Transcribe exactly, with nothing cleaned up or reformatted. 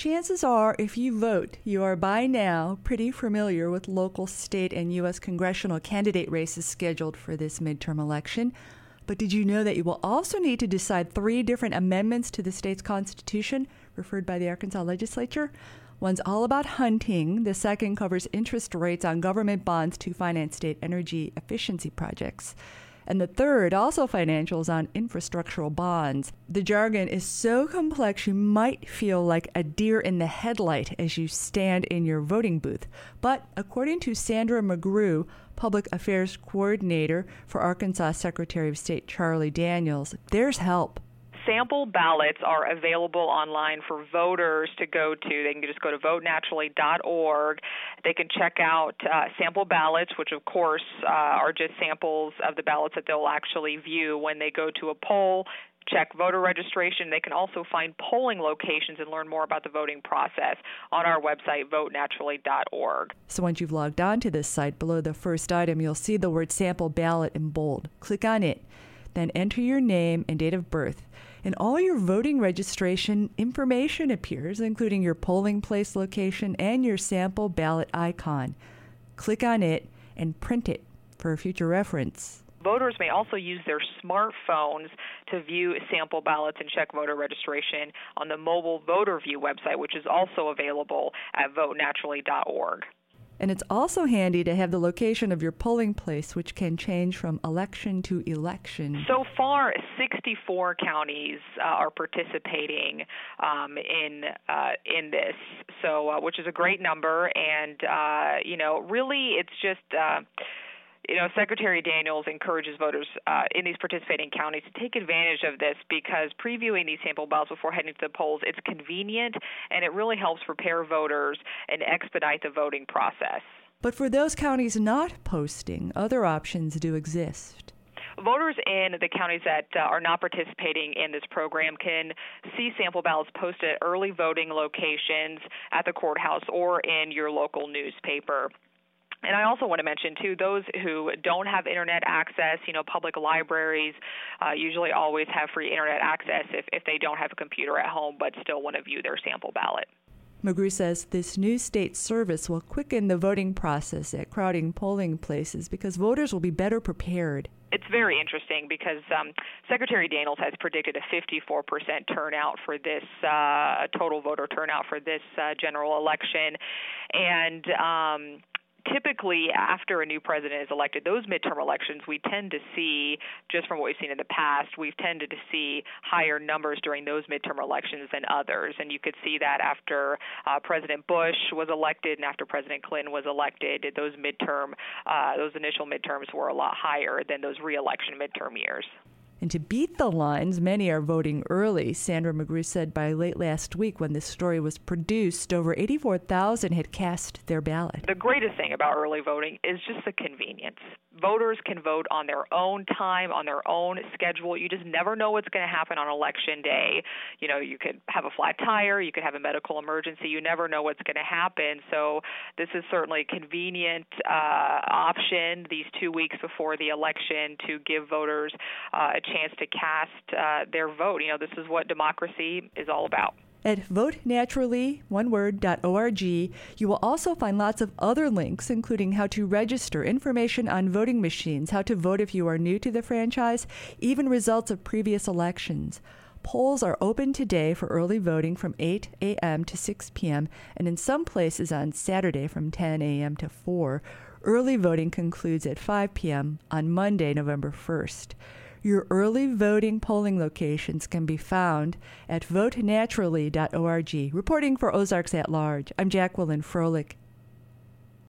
Chances are, if you vote, you are by now pretty familiar with local, state, and U S congressional candidate races scheduled for this midterm election. But did you know that you will also need to decide three different amendments to the state's constitution, referred by the Arkansas legislature? One's all about hunting. The second covers interest rates on government bonds to finance state energy efficiency projects. And the third, also financials on infrastructural bonds. The jargon is so complex you might feel like a deer in the headlight as you stand in your voting booth. But according to Sandra McGrew, Public Affairs Coordinator for Arkansas Secretary of State Charlie Daniels, there's help. Sample ballots are available online for voters to go to. They can just go to vote naturally dot org. They can check out uh, sample ballots, which of course uh, are just samples of the ballots that they'll actually view when they go to a poll. Check voter registration. They can also find polling locations and learn more about the voting process on our website, vote naturally dot org. So once you've logged on to this site, below the first item, you'll see the word sample ballot in bold. Click on it. Then enter your name and date of birth. And all your voting registration information appears, including your polling place location and your sample ballot icon. Click on it and print it for future reference. Voters may also use their smartphones to view sample ballots and check voter registration on the mobile voter view website, which is also available at vote naturally dot org. And it's also handy to have the location of your polling place, which can change from election to election. So far, sixty-four counties uh, are participating um, in uh, in this, so uh, which is a great number. And uh, you know, really, it's just. Uh, You know, Secretary Daniels encourages voters uh, in these participating counties to take advantage of this because previewing these sample ballots before heading to the polls, it's convenient and it really helps prepare voters and expedite the voting process. But for those counties not posting, other options do exist. Voters in the counties that uh, are not participating in this program can see sample ballots posted at early voting locations at the courthouse or in your local newspaper. And I also want to mention, too, those who don't have Internet access, you know, public libraries uh, usually always have free Internet access if, if they don't have a computer at home but still want to view their sample ballot. McGrew says this new state service will quicken the voting process at crowding polling places because voters will be better prepared. It's very interesting because um, Secretary Daniels has predicted a fifty-four percent turnout for this, uh, total voter turnout for this uh, general election. And um typically, after a new president is elected, those midterm elections, we tend to see, just from what we've seen in the past, we've tended to see higher numbers during those midterm elections than others. And you could see that after uh, President Bush was elected and after President Clinton was elected, those midterm, uh, those initial midterms were a lot higher than those re-election midterm years. And to beat the lines, many are voting early. Sandra McGrew said by late last week when this story was produced, over eighty-four thousand had cast their ballot. The greatest thing about early voting is just the convenience. Voters can vote on their own time, on their own schedule. You just never know what's going to happen on Election Day. You know, you could have a flat tire, you could have a medical emergency. You never know what's going to happen. So this is certainly a convenient uh, option these two weeks before the election to give voters uh, a chance to cast uh, their vote. You know, this is what democracy is all about. At vote naturally one word dot org, you will also find lots of other links, including how to register, information on voting machines, how to vote if you are new to the franchise, even results of previous elections. Polls are open today for early voting from eight a.m. to six p.m., and in some places on Saturday from ten a.m. to four. Early voting concludes at five p.m. on Monday, November first. Your early voting polling locations can be found at vote naturally dot org. Reporting for Ozarks at Large, I'm Jacqueline Froelich.